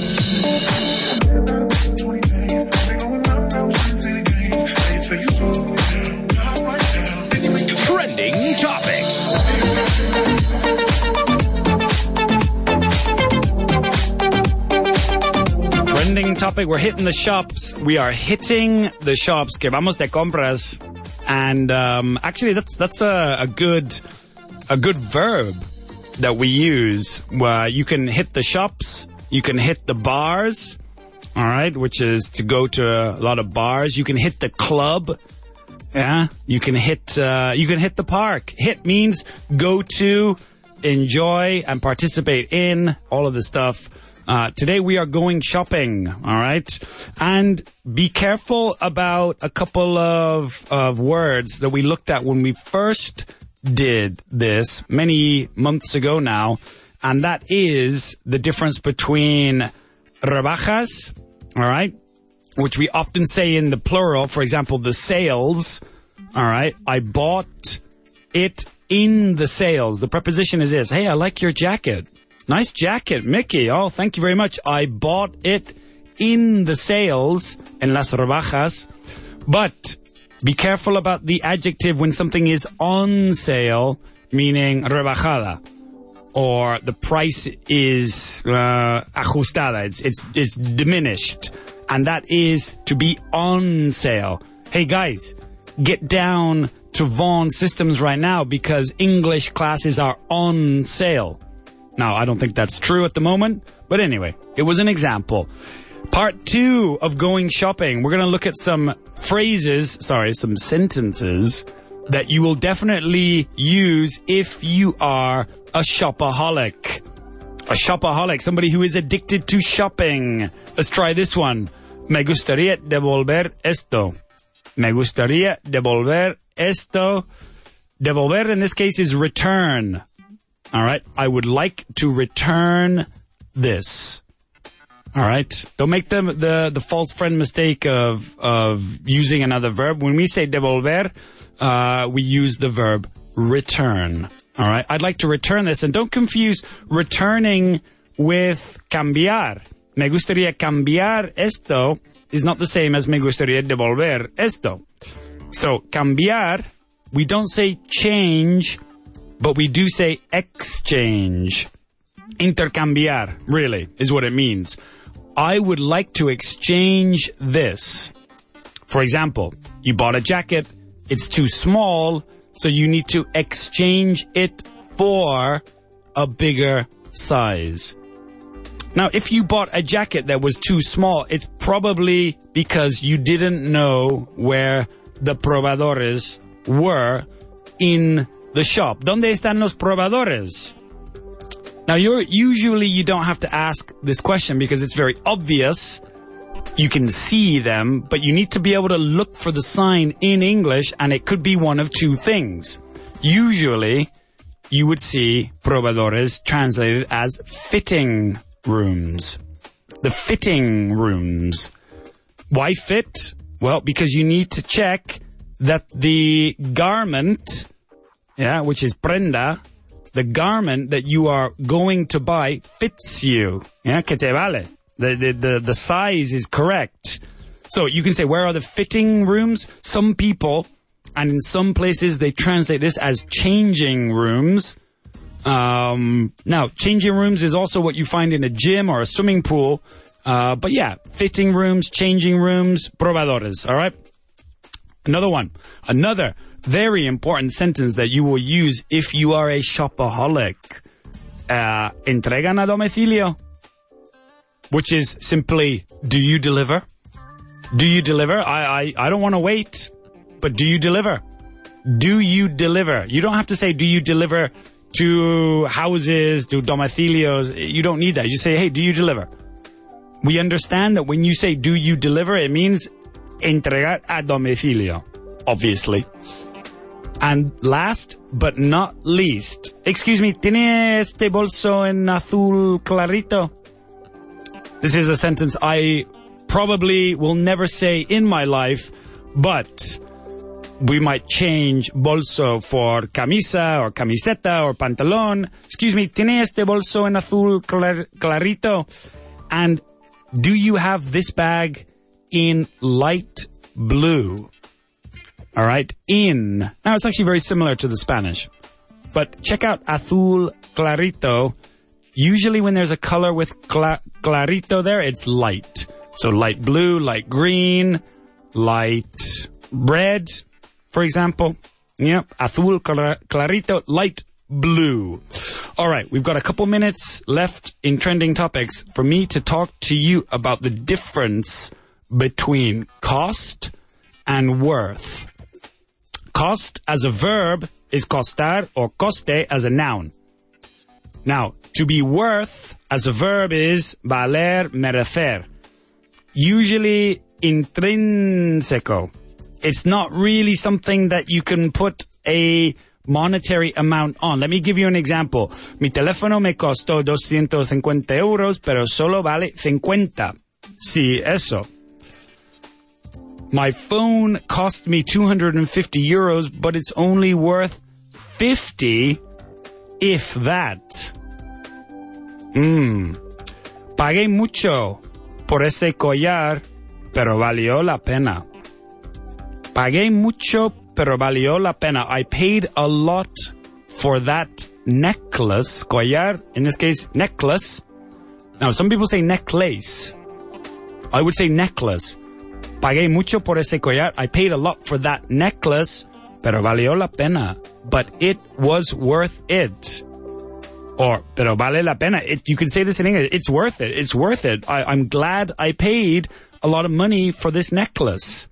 Speaker 7: Trending Topics.
Speaker 6: Trending Topic. We're hitting the shops. We are hitting the shops. Que vamos de compras. And um, actually, that's that's a, a good a good verb. that we use. Uh, you can hit the shops. You can hit the bars. All right, which is to go to a lot of bars. You can hit the club. Yeah, you can hit. Uh, you can hit the park. Hit means go to, enjoy, and participate in all of the stuff. Uh, today we are going shopping. All right, and be careful about a couple of of words that we looked at when we first did this many months ago now, and that is the difference between rebajas. All right, which we often say in the plural. For example, the sales. All right, I bought it in the sales. The preposition is this. Hey, I like your jacket. Nice jacket, Mickey. Oh, thank you very much. I bought it in the sales, en las rebajas. But be careful about the adjective when something is on sale, meaning rebajada. Or the price is uh, ajustada. It's, it's, it's diminished. And that is to be on sale. Hey, guys, get down to Vaughan Systems right now because English classes are on sale. Now, I don't think that's true at the moment. But anyway, it was an example. Part two of going shopping. We're going to look at some phrases, sorry, some sentences that you will definitely use if you are a shopaholic. A shopaholic, somebody who is addicted to shopping. Let's try this one. Me gustaría devolver esto. Me gustaría devolver esto. Devolver in this case is return. All right. I would like to return this. All right. Don't make the, the, the false friend mistake of, of using another verb. When we say devolver, uh, we use the verb return. All right. I'd like to return this. And don't confuse returning with cambiar. Me gustaría cambiar esto is not the same as me gustaría devolver esto. So cambiar, we don't say change, but we do say exchange. Intercambiar, really, is what it means. I would like to exchange this. For example, you bought a jacket. It's too small, so you need to exchange it for a bigger size. Now, if you bought a jacket that was too small, it's probably because you didn't know where the probadores were in the shop. ¿Dónde están los probadores? Now, you're, usually you don't have to ask this question because it's very obvious. You can see them, but you need to be able to look for the sign in English, and it could be one of two things. Usually, you would see probadores translated as fitting rooms. The fitting rooms. Why fit? Well, because you need to check that the garment, yeah, which is prenda, the garment that you are going to buy fits you. Yeah, que te vale. The, the, the, the size is correct. So you can say, where are the fitting rooms? Some people, and in some places, they translate this as changing rooms. Um, now, changing rooms is also what you find in a gym or a swimming pool. Uh, but yeah, fitting rooms, changing rooms, probadores, all right? Another one. Another very important sentence that you will use if you are a shopaholic. Uh, entregan a domicilio. Which is simply, do you deliver? Do you deliver? I, I, I don't want to wait, but do you deliver? Do you deliver? You don't have to say, do you deliver to houses, to domicilios? You don't need that. You say, hey, do you deliver? We understand that when you say, do you deliver, it means entregar a domicilio, obviously. And last but not least, excuse me, ¿tiene este bolso en azul clarito? This is a sentence I probably will never say in my life, but we might change bolso for camisa or camiseta or pantalón. Excuse me, ¿tiene este bolso en azul clar- clarito? And do you have this bag in light blue? All right, in. Now, it's actually very similar to the Spanish. But check out azul clarito. Usually when there's a color with cla- clarito there, it's light. So light blue, light green, light red, for example. Yep, azul clarito, light blue. All right, we've got a couple minutes left in Trending Topics for me to talk to you about the difference between cost and worth. Cost as a verb is costar or coste as a noun. Now, to be worth as a verb is valer, merecer. Usually intrínseco. It's not really something that you can put a monetary amount on. Let me give you an example. Mi teléfono me costó doscientos cincuenta euros, pero solo vale cincuenta. Sí, eso. My phone cost me two hundred fifty euros, but it's only worth fifty, if that. Hmm. Pagué mucho por ese collar, pero valió la pena. Pagué mucho, pero valió la pena. I paid a lot for that necklace, collar, in this case, necklace. Now, some people say necklace. I would say necklace. Pagué mucho por ese collar. I paid a lot for that necklace, pero valió la pena. But it was worth it. Or, pero vale la pena. It, you can say this in English. It's worth it. It's worth it. I, I'm glad I paid a lot of money for this necklace.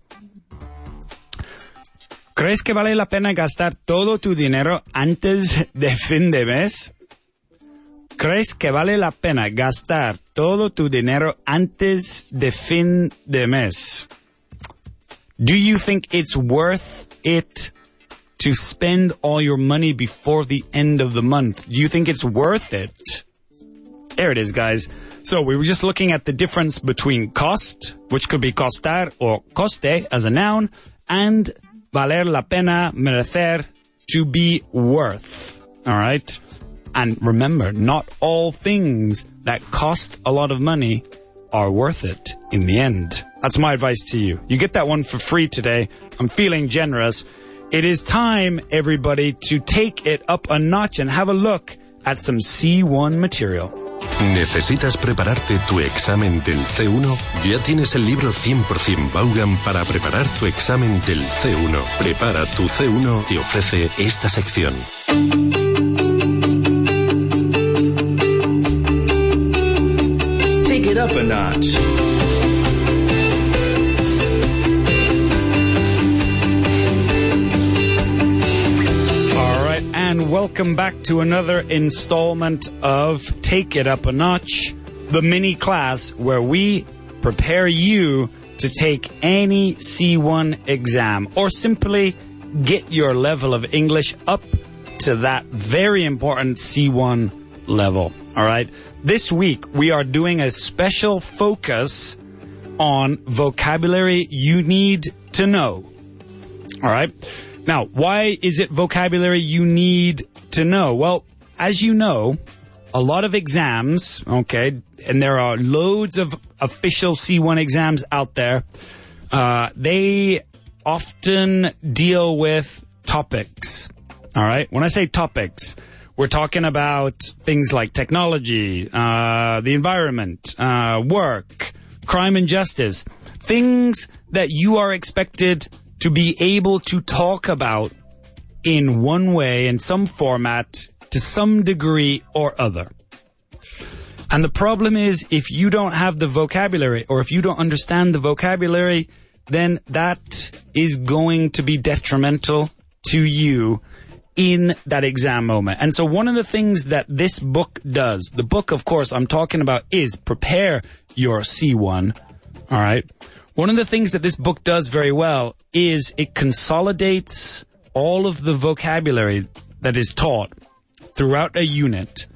Speaker 6: ¿Crees que vale la pena gastar todo tu dinero antes de fin de mes? ¿Crees que vale la pena gastar todo tu dinero antes de fin de mes? Do you think it's worth it to spend all your money before the end of the month? Do you think it's worth it? There it is, guys. So we were just looking at the difference between cost, which could be costar or coste as a noun, and valer la pena, merecer, to be worth. All right? And remember, not all things that cost a lot of money are worth it in the end. That's my advice to you. You get that one for free today. I'm feeling generous. It is time, everybody, to take it up a notch and have a look at some C one material.
Speaker 2: ¿Necesitas prepararte tu examen del C uno? Ya tienes el libro cien por ciento Vaughan para preparar tu examen del C uno. Prepara tu C uno te ofrece esta sección.
Speaker 7: Take it up a notch.
Speaker 6: And welcome back to another installment of Take It Up a Notch, the mini class where we prepare you to take any C one exam or simply get your level of English up to that very important C one level. All right. This week we are doing a special focus on vocabulary you need to know. All right. Now, why is it vocabulary you need to know? Well, as you know, a lot of exams, okay, and there are loads of official C one exams out there, uh, they often deal with topics, all right? When I say topics, we're talking about things like technology, uh, the environment, uh, work, crime and justice, things that you are expected to be able to talk about in one way, in some format, to some degree or other. And the problem is, if you don't have the vocabulary, or if you don't understand the vocabulary, then that is going to be detrimental to you in that exam moment. And so one of the things that this book does, the book, of course, I'm talking about is Prepare Your C one, all right? One of the things that this book does very well is it consolidates all of the vocabulary that is taught throughout a unit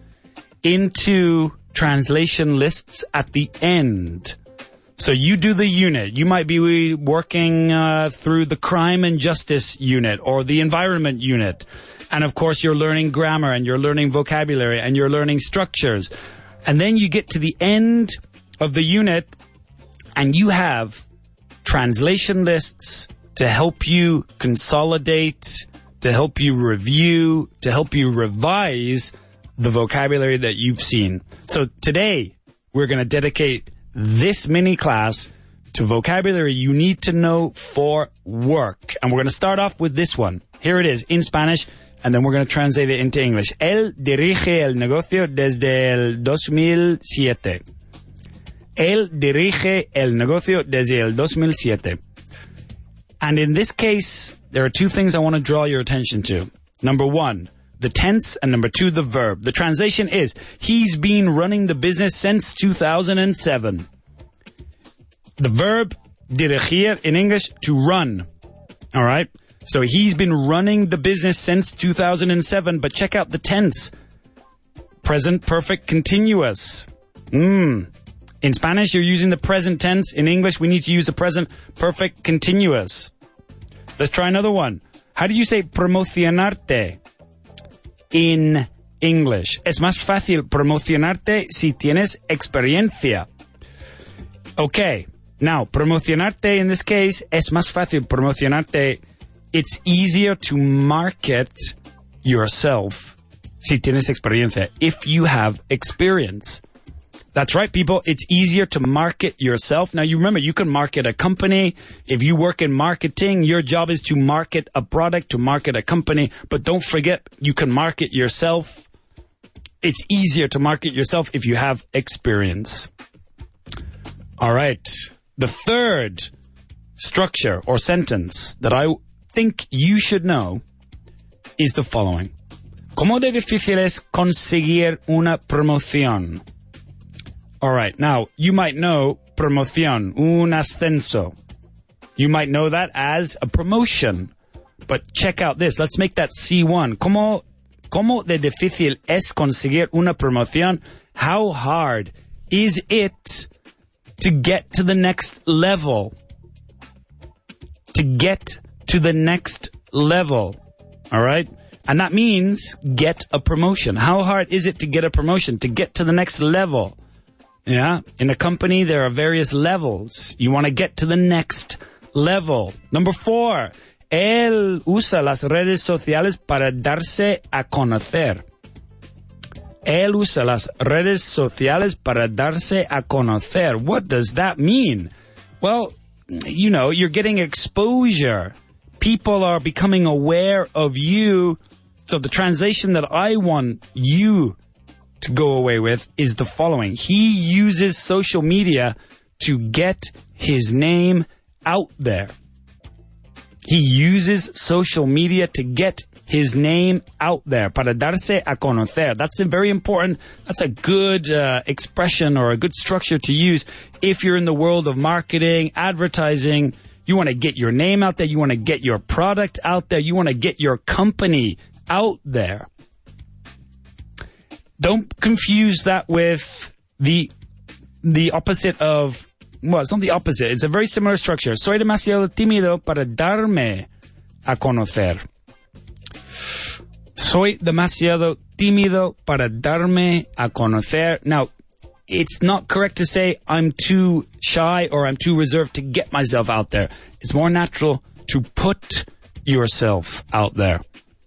Speaker 6: into translation lists at the end. So you do the unit. You might be working uh, through the crime and justice unit or the environment unit. And of course, you're learning grammar and you're learning vocabulary and you're learning structures. And then you get to the end of the unit and you have translation lists to help you consolidate, to help you review, to help you revise the vocabulary that you've seen. So today, we're going to dedicate this mini class to vocabulary you need to know for work. And we're going to start off with this one. Here it is in Spanish. and then we're going to translate it into English. Él dirige el negocio desde el dos mil siete. Él dirige el negocio desde el dos mil siete. And in this case, there are two things I want to draw your attention to. Number one, the tense, and number two, the verb. The translation is, he's been running the business since two thousand seven. The verb, dirigir in English, to run. All right? So he's been running the business since two thousand seven, but check out the tense. Present perfect continuous. Mmm. In Spanish, you're using the present tense. In English, we need to use the present perfect continuous. Let's try another one. How do you say promocionarte in English? Es más fácil promocionarte si tienes experiencia. Okay. Now, promocionarte in this case, es más fácil promocionarte. It's easier to market yourself si tienes experiencia, if you have experience. That's right, people. It's easier to market yourself. Now, you remember, you can market a company. If you work in marketing, your job is to market a product, to market a company. But don't forget, you can market yourself. It's easier to market yourself if you have experience. All right. The third structure or sentence that I think you should know is the following. ¿Cómo de difícil es conseguir una promoción? All right. Now, you might know promoción, un ascenso. You might know that as a promotion. But check out this. Let's make that C one. ¿Cómo, cómo de difícil es conseguir una promoción? How hard is it to get to the next level? To get to the next level. All right? And that means get a promotion. How hard is it to get a promotion? To get to the next level? Yeah, in a company, there are various levels. You want to get to the next level. Number four, él usa las redes sociales para darse a conocer. Él usa las redes sociales para darse a conocer. What does that mean? Well, you know, you're getting exposure. People are becoming aware of you. So the translation that I want you to go away with is the following. He uses social media to get his name out there. He uses social media to get his name out there. Para darse a conocer. That's a very important, that's a good uh, expression or a good structure to use if you're in the world of marketing, advertising. You want to get your name out there. You want to get your product out there. You want to get your company out there. Don't confuse that with the the opposite of, well, it's not the opposite. It's a very similar structure. Soy demasiado tímido para darme a conocer. Soy demasiado tímido para darme a conocer. Now, it's not correct to say I'm too shy or I'm too reserved to get myself out there. It's more natural to put yourself out there.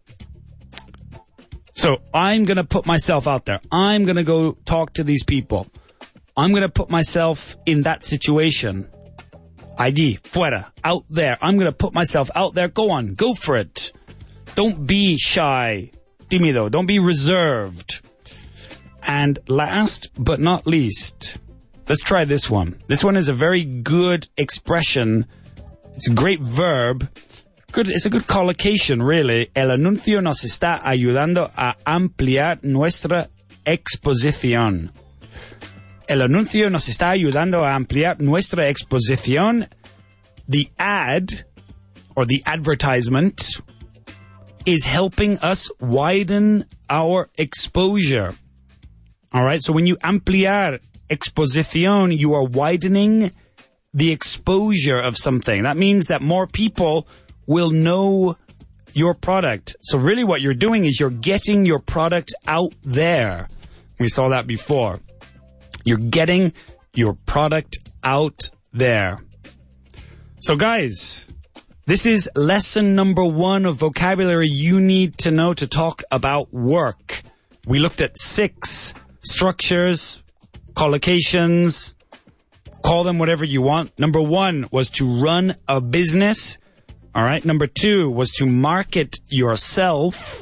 Speaker 6: So I'm going to put myself out there. I'm going to go talk to these people. I'm going to put myself in that situation. Allí, fuera, out there. I'm going to put myself out there. Go on, go for it. Don't be shy, tímido. Don't be reserved. And last but not least, let's try this one. This one is a very good expression. It's a great verb. Good, it's a good collocation, really. El anuncio nos está ayudando a ampliar nuestra exposición. El anuncio nos está ayudando a ampliar nuestra exposición. The ad, or the advertisement, is helping us widen our exposure. All right, so when you ampliar exposición, you are widening the exposure of something. That means that more people will know your product. So really what you're doing is you're getting your product out there. We saw that before. You're getting your product out there. So guys, this is lesson number one of vocabulary you need to know to talk about work. We looked at six structures, collocations, call them whatever you want. Number one was to run a business. All right. Number two was to market yourself.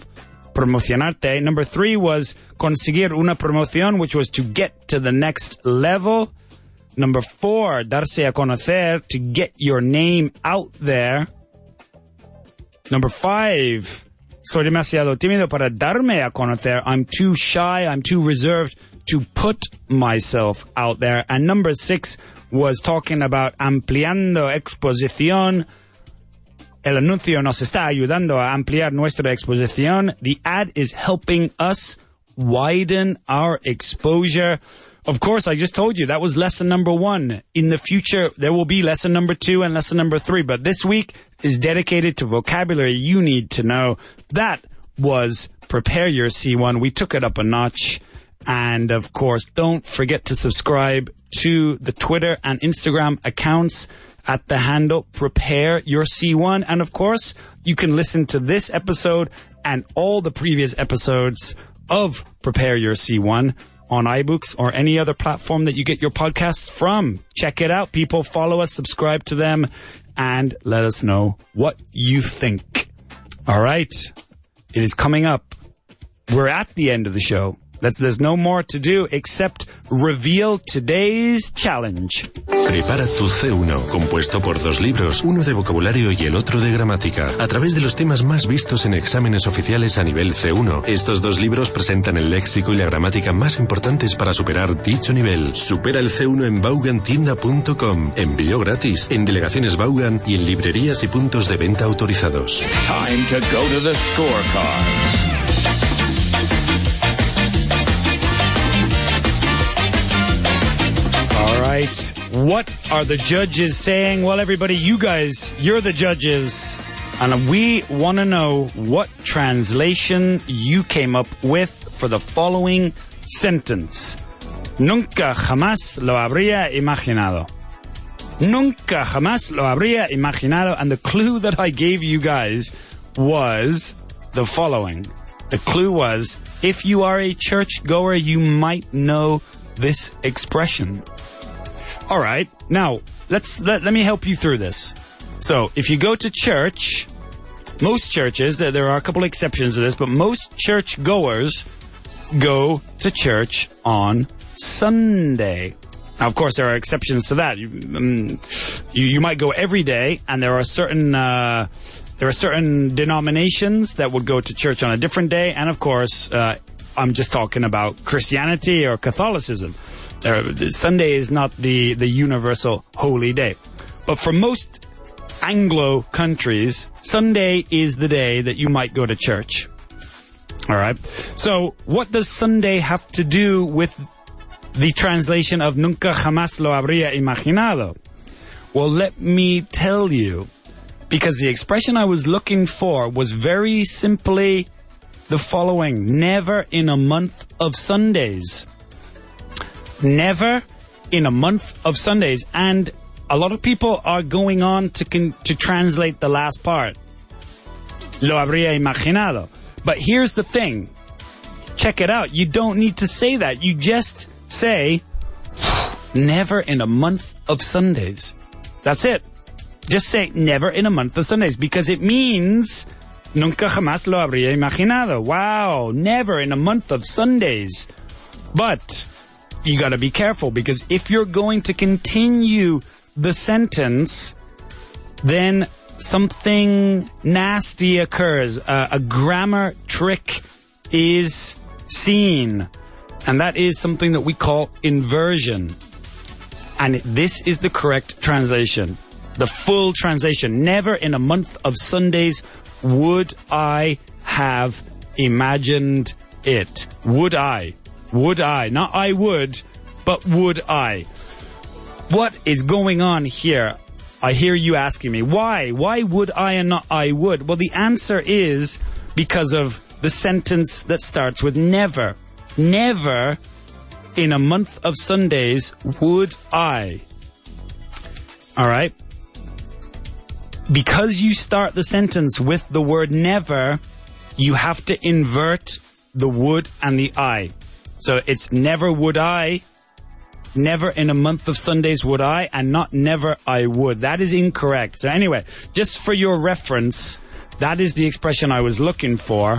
Speaker 6: promocionarte. Number three was conseguir una promoción, which was to get to the next level. Number four, darse a conocer, to get your name out there. Number five, soy demasiado tímido para darme a conocer. I'm too shy, I'm too reserved to put myself out there. And number six was talking about ampliando exposición. El anuncio nos está ayudando a ampliar nuestra exposición. The ad is helping us widen our exposure. Of course, I just told you that was lesson number one. In the future, there will be lesson number two and lesson number three. But this week is dedicated to vocabulary you need to know. That was Prepare Your C one. We took it up a notch. And, of course, don't forget to subscribe to the Twitter and Instagram accounts at the handle Prepare Your C one. And, of course, you can listen to this episode and all the previous episodes of Prepare Your C one on iBooks or any other platform that you get your podcasts from. Check it out, people. Follow us, subscribe to them, and let us know what you think. All right. It is coming up. We're at the end of the show. That's, there's no more to do except reveal today's challenge.
Speaker 2: Prepara tu C uno, compuesto por dos libros, uno de vocabulario y el otro de gramática, a través de los temas más vistos en exámenes oficiales a nivel C uno. Estos dos libros presentan el léxico y la gramática más importantes para superar dicho nivel. Supera el C uno en Vaughan Tienda punto com, envío gratis, en delegaciones Vaughan y en librerías y puntos de venta autorizados.
Speaker 7: Time to go to the scorecards.
Speaker 6: Right. What are the judges saying? Well, everybody, you guys, you're the judges. And we want to know what translation you came up with for the following sentence. Nunca jamás lo habría imaginado. Nunca jamás lo habría imaginado. And the clue that I gave you guys was the following. The clue was, if you are a churchgoer, you might know this expression. All right. Now, let's let, let me help you through this. So, if you go to church, most churches, there are a couple exceptions to this, but most church goers go to church on Sunday. Now, of course, there are exceptions to that. You, um, you, you might go every day, and there are certain uh, there are certain denominations that would go to church on a different day, and of course, uh, I'm just talking about Christianity or Catholicism. Uh, Sunday is not the, the universal holy day. But for most Anglo countries, Sunday is the day that you might go to church. All right. So what does Sunday have to do with the translation of Nunca jamás lo habría imaginado? Well, let me tell you. Because the expression I was looking for was very simply the following. Never in a month of Sundays. Never in a month of Sundays. And a lot of people are going on to con- to translate the last part. Lo habría imaginado. But here's the thing. Check it out. You don't need to say that. You just say, never in a month of Sundays. That's it. Just say, never in a month of Sundays. Because it means, nunca jamás lo habría imaginado. Wow, never in a month of Sundays. But you got to be careful, because if you're going to continue the sentence, then something nasty occurs. Uh, a grammar trick is seen. And that is something that we call inversion. And this is the correct translation. The full translation. Never in a month of Sundays would I have imagined it. Would I? Would I? Not I would, but would I? What is going on here? I hear you asking me, why? Why would I and not I would? Well, the answer is because of the sentence that starts with never. Never in a month of Sundays would I. All right? Because you start the sentence with the word never, you have to invert the would and the I. So it's never would I, never in a month of Sundays would I, and not never I would. That is incorrect. So anyway, just for your reference, that is the expression I was looking for.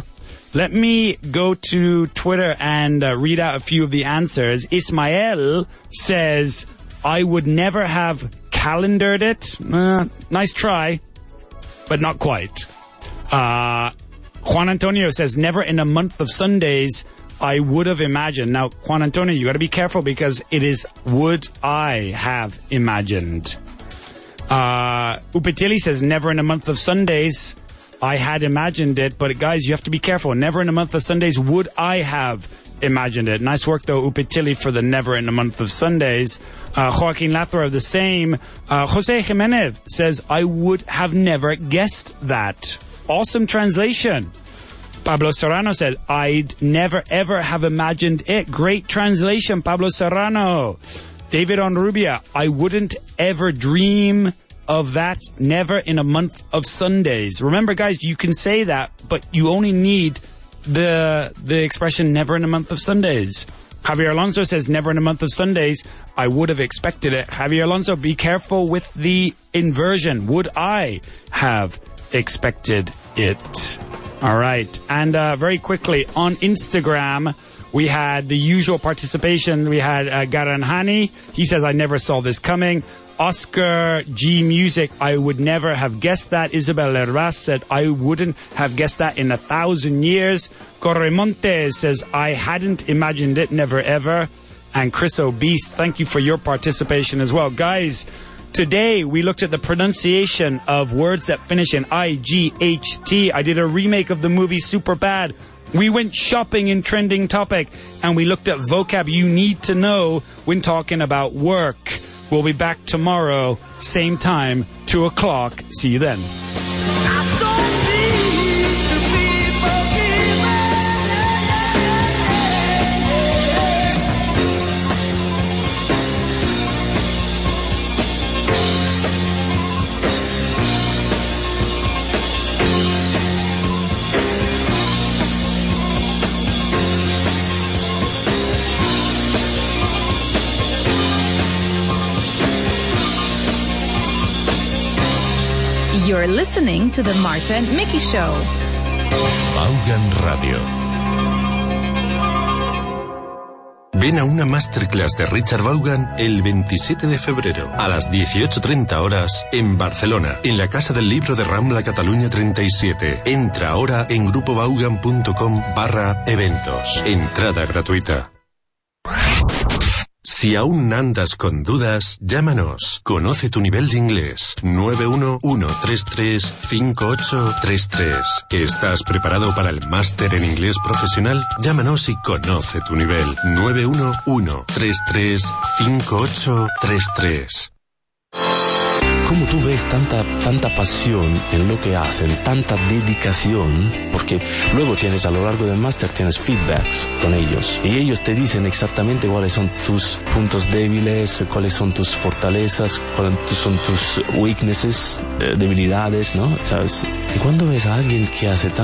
Speaker 6: Let me go to Twitter and uh, read out a few of the answers. Ismael says, I would never have calendared it. Uh, nice try, but not quite. Uh, Juan Antonio says, never in a month of Sundays I would have imagined. Now, Juan Antonio, you got to be careful because it is would I have imagined. Uh, Upetili says, never in a month of Sundays I had imagined it. But guys, you have to be careful. Never in a month of Sundays would I have imagined it. Nice work, though, Upetili, for the never in a month of Sundays. Uh, Joaquin Lathra, the same. Uh, Jose Jimenez says, I would have never guessed that. Awesome translation. Pablo Serrano said, I'd never ever have imagined it. Great translation, Pablo Serrano. David Onrubia, I wouldn't ever dream of that. Never in a month of Sundays. Remember, guys, you can say that, but you only need the the expression never in a month of Sundays. Javier Alonso says, never in a month of Sundays. I would have expected it. Javier Alonso, be careful with the inversion. Would I have expected it? All right. And uh, very quickly, on Instagram, we had the usual participation. We had uh, Garanhani. He says, I never saw this coming. Oscar G Music, I would never have guessed that. Isabel Hervas said, I wouldn't have guessed that in a thousand years. Corremonte says, I hadn't imagined it, never ever. And Chris Obese, thank you for your participation as well. Guys, today we looked at the pronunciation of words that finish in I G H T. I did a remake of the movie Superbad. We went shopping in Trending Topic, and we looked at vocab you need to know when talking about work. We'll be back tomorrow, same time, two o'clock. See you then.
Speaker 8: You're listening to the Marta and Mickey Show.
Speaker 2: Vaughan Radio. Ven a una masterclass de Richard Vaughan el veintisiete de febrero a las dieciocho treinta horas en Barcelona, en la Casa del Libro de Rambla Cataluña treinta y siete. Entra ahora en grupovaugan.com barra eventos. Entrada gratuita. Si aún andas con dudas, llámanos. Conoce tu nivel de inglés. nueve uno uno tres tres cinco ocho tres tres. ¿Estás preparado para el máster en inglés profesional? Llámanos y conoce tu nivel. nueve uno uno tres tres cinco ocho tres tres.
Speaker 11: ¿Cómo tú ves tanta, tanta pasión en lo que hacen, tanta dedicación? Porque luego tienes a lo largo del máster, tienes feedbacks con ellos. Y ellos te dicen exactamente cuáles son tus puntos débiles, cuáles son tus fortalezas, cuáles son tus weaknesses, eh, debilidades, ¿no? ¿Sabes? Y cuando ves a alguien que hace